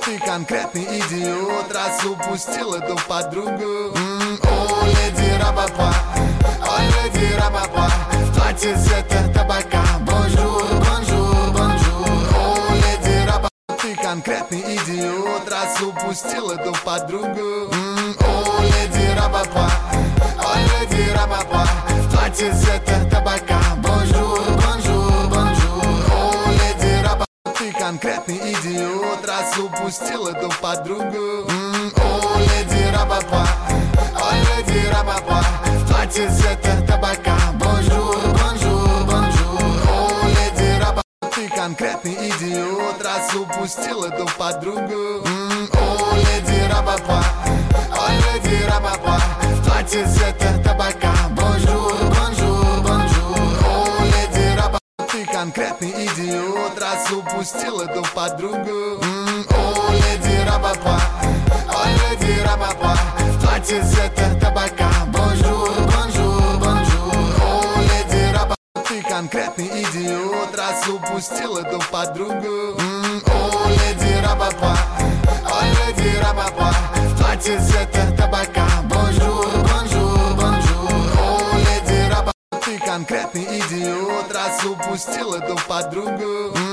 Ты конкретный идиот, раз упустил эту подругу. О, леди Рапапа, о, леди Рапапа, в платье цвета табака. Бонжур, бонжур, бонжур. О, леди Рапапа, ты конкретный идиот, раз упустил эту подругу. О, леди Рапапа, о, леди Рапапа, в платье цвета табака. Бонжур, бонжур, бонжур. О, леди Рапапа, ты конкретный идиот, раз упустил эту подругу. О, леди Рапапа, о, леди Рапапа, в платье цвета табака. Бонжур, бонжур, бонжур. О, леди Рапапа, ты конкретный идиот, раз упустил эту подругу. О, леди Рапапа, о, леди Рапапа, в платье цвета табака. Бонжур, бонжур, бонжур. О, леди Рапапа, ты конкретный идиот, раз упустил эту подругу. О, леди Рапапа, о, леди Рапапа, в платье цвета табака. Бонжур, бонжур, бонжур. О, леди Рапапа, ты конкретный идиот, раз упустил эту подругу. О, леди Рапапа, о, леди Рапапа, в платье цвета табака. Бонжур, бонжур, бонжур. О, леди Рапапа, ты конкретный идиот, раз упустил эту подругу.